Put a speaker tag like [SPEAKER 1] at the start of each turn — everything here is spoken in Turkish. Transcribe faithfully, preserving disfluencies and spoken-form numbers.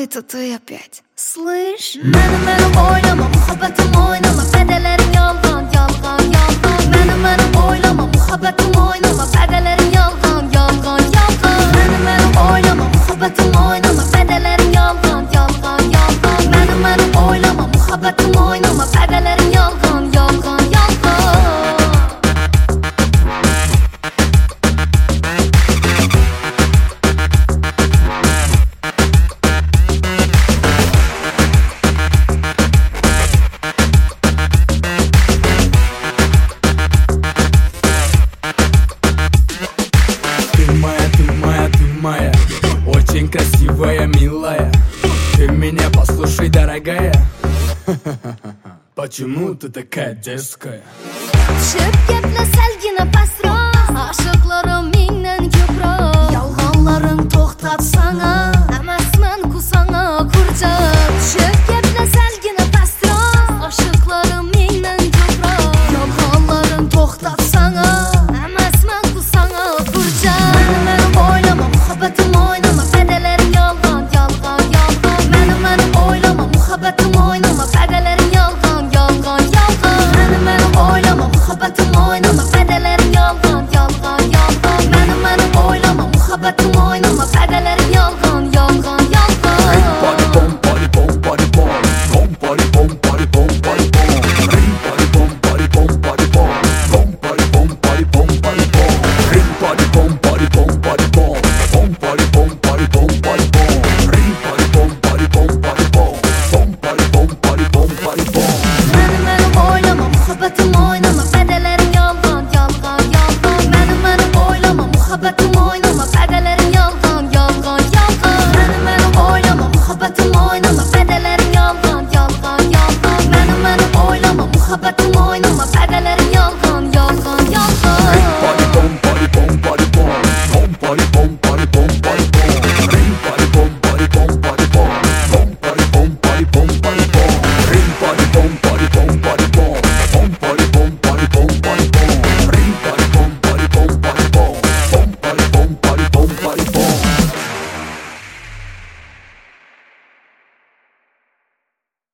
[SPEAKER 1] это ты опять. Слышь? Benim benim oynama, muhabbetim oynama, bedelerin yalgan, yalgan, yalgan. Benim benim oynama, muhabbetim oynama, bedelerin yalgan, yalgan, yalgan. Benim benim oynama, muhabbetim oynama, bedelerin yalgan, yalgan, yalgan. Benim benim oynama, muhabbetim oynama, bedelerin yalgan, yalgan, yalgan.
[SPEAKER 2] Очень красивая, милая. Ты меня послушай, дорогая. Почему ты такая детская?
[SPEAKER 1] Düşüp geplə səlginə pasroq, aşıqlarım mindən köproq. Yalğanların toxtatsana, əməs mən kusana kurcaq. Düşüp geplə səlginə pasroq, aşıqlarım mindən köproq. Yalğanların toxtatsana, əməs mən kusana kurcaq. Mənim mənim oynama, muhabbetim oynama, bedelerin yalgan, yalgan, yalgan. Mənim mənim oynama, muhabbetim oynama, bedelerin yalgan, yalgan, yalgan. Mənim mənim oynama, muhabbetim oynama, bedelerin yalgan, yalgan, yalgan. Mənim mənim oynama, muhabbetim oynama, bedelerin yalgan, yalgan, yalgan.
[SPEAKER 2] Body bom, body bom, body bom, bom, body bom, body bom, body bom. Ring body bom, body bom, body bom, bom, body bom, body bom, body bom. Ring body bom, body bom, body bom, bom, body bom, body bom, body bom. Ring body bom, body bom, body bom, bom, body bom, body bom, body bom.
[SPEAKER 1] Mənim mənim oynama, muhabbetim oynama, bedelerin yalgan, yalgan, yalgan. Mənim mənim oynama, muhabbetim oynama.